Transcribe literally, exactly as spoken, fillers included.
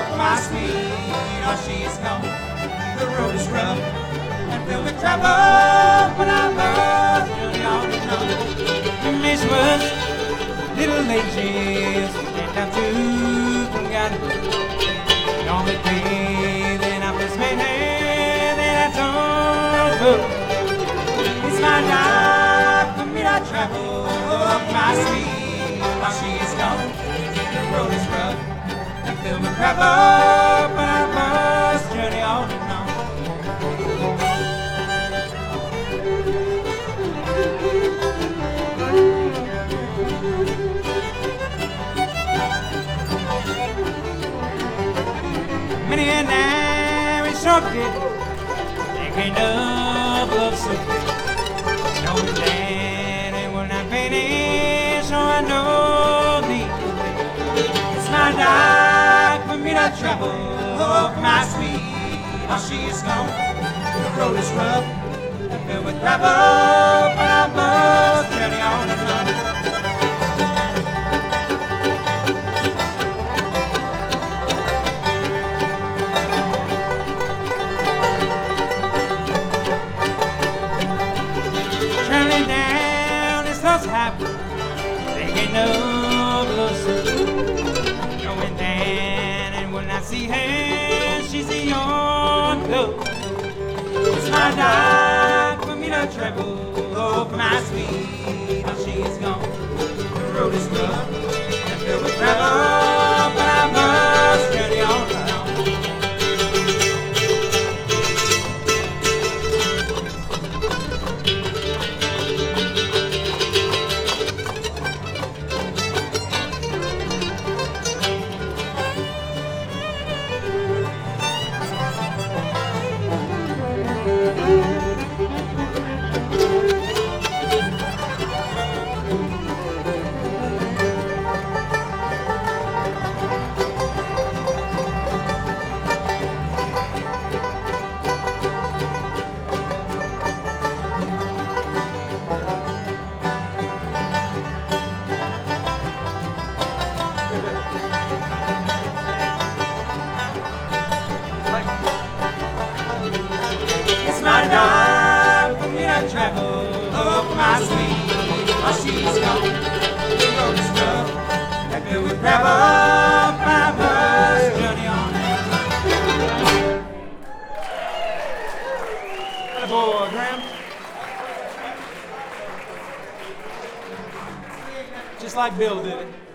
of my sweet, oh, she's gone. The road is rough and filled with trouble, but I must journey on and on. Miss was little ages, and down to forgotten. The only day that I first made her, that I told her, it's my life for me to travel, my sweet, while she is gone. The road is rough and filled with trouble, but I must journey on and on. Many an hour is short, thinking of love so quick. Knowing that it will not finish, so I know thee. It's my life for me to travel, oh, my sweet, while she is gone. The road is rough and filled with trouble, but I must journey on and on. Traveling down this lost highway, thinking of love so good. Knowing that and when I see her, she's the young love. It's my life for me to travel, oh, for my sweet, oh, she is gone. The road is rough and filled with trouble, but I must journey on and on. It's my life for me to travel, oh, for my sweet, while she's gone. The road is rough and filled with gravel, but I must journey on. Atta boy, Graham. Just like Bill did it.